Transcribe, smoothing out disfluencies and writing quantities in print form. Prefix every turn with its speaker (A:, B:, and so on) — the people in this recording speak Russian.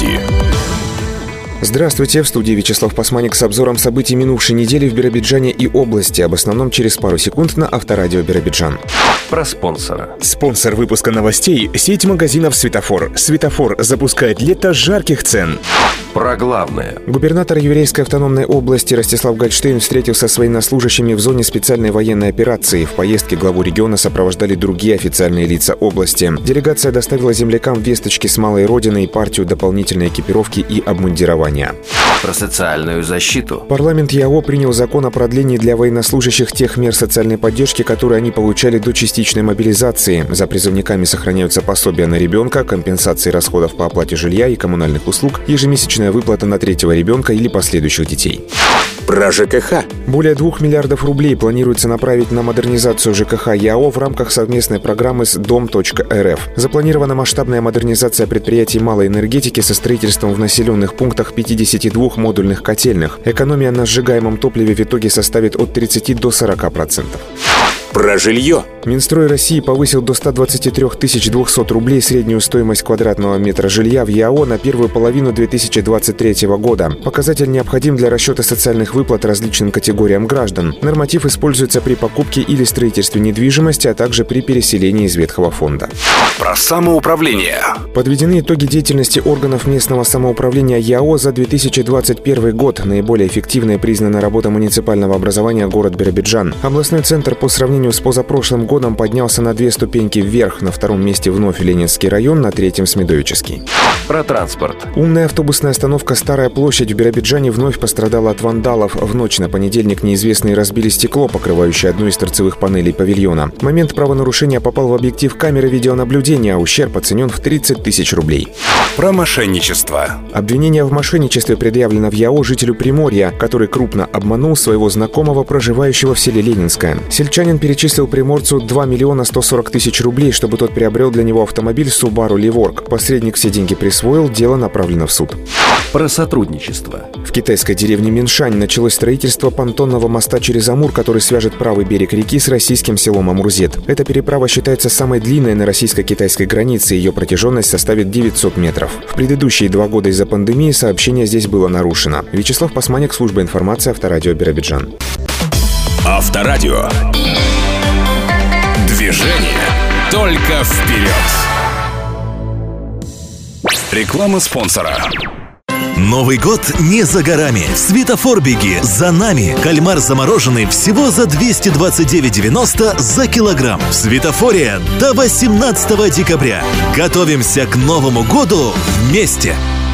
A: событий.
B: Здравствуйте, в студии Вячеслав Пасманик с обзором событий минувшей недели в Биробиджане и области, об основном через пару секунд на Авторадио Биробиджан.
C: Про спонсора.
A: Спонсор выпуска новостей – сеть магазинов «Светофор». «Светофор» запускает лето жарких цен.
C: Про главное.
B: Губернатор Еврейской автономной области Ростислав Гольштейн встретился с военнослужащими в зоне специальной военной операции. В поездке главу региона сопровождали другие официальные лица области. Делегация доставила землякам весточки с малой родины и партию дополнительной экипировки и обмундирования.
C: Про социальную защиту.
B: Парламент ЯО принял закон о продлении для военнослужащих тех мер социальной поддержки, которые они получали до частичной мобилизации. За призывниками сохраняются пособия на ребенка, компенсации расходов по оплате жилья и коммунальных услуг, ежемесячная выплата на третьего ребенка или последующих детей.
A: Про ЖКХ.
B: Более 2 миллиардов рублей планируется направить на модернизацию ЖКХ ЯО в рамках совместной программы с Дом.РФ. Запланирована масштабная модернизация предприятий малой энергетики со строительством в населенных пунктах 52 модульных котельных. Экономия на сжигаемом топливе в итоге составит от 30 до 40%.
A: Про жилье.
B: Минстрой России повысил до 123 200 рублей среднюю стоимость квадратного метра жилья в ЯО на первую половину 2023 года. Показатель необходим для расчета социальных выплат различным категориям граждан. Норматив используется при покупке или строительстве недвижимости, а также при переселении из ветхого фонда.
A: Про самоуправление.
B: Подведены итоги деятельности органов местного самоуправления ЯО за 2021 год. Наиболее эффективной признана работа муниципального образования город Биробиджан. Областной центр по сравнению с позапрошлым годом поднялся на 2 ступеньки вверх. На втором месте вновь Ленинский район, на третьем Смедовический.
C: Про транспорт.
B: Умная автобусная остановка «Старая площадь» в Биробиджане вновь пострадала от вандалов. В ночь на понедельник неизвестные разбили стекло, покрывающее одну из торцевых панелей павильона. В момент правонарушения попал в объектив камеры видеонаблюдения, а ущерб оценен в 30 тысяч рублей.
A: Про мошенничество.
B: Обвинение в мошенничестве предъявлено в ЯО жителю Приморья, который крупно обманул своего знакомого, проживающего в селе Ленинское. Сельчанин перечислил приморцу 2 140 000 рублей, чтобы тот приобрел для него автомобиль Subaru Livork. Посредник все деньги присвоил, дело направлено в суд.
C: Про сотрудничество.
B: В китайской деревне Миншань началось строительство понтонного моста через Амур, который свяжет правый берег реки с российским селом Амурзет. Эта переправа считается самой длинной на российско-китайской границе, ее протяженность составит 900 метров. В предыдущие 2 года из-за пандемии сообщение здесь было нарушено. Вячеслав Пасманик, служба информации, Авторадио Биробиджан.
A: Авторадио. Движение только вперед. Реклама спонсора.
D: Новый год не за горами. Светофор беги, за нами. Кальмар замороженный всего за 229,90 за килограмм. В Светофоре до 18 декабря. Готовимся к Новому году вместе.